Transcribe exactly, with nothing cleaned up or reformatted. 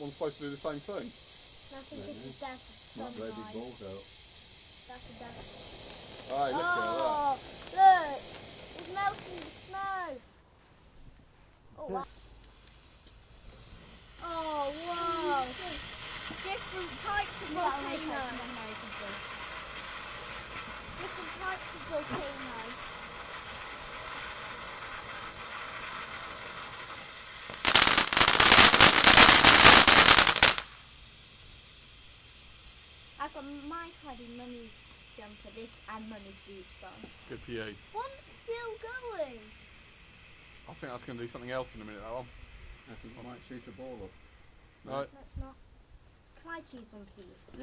one supposed to do the same thing? I think Maybe. it's a desert Not sunrise. very big balls out. That's a desert. Hey, look Oh, look! It's melting the snow. Oh, wow. Oh, wow. Different types of volcanoes. Different types of volcanoes. I've got my Tidy Mummy's jumper, this and Mummy's boots on. that. Good for you. One's still going. I think that's going to do something else in a minute, that one. I think I might shoot a ball up. Right. No, it's not. Can I choose one, please?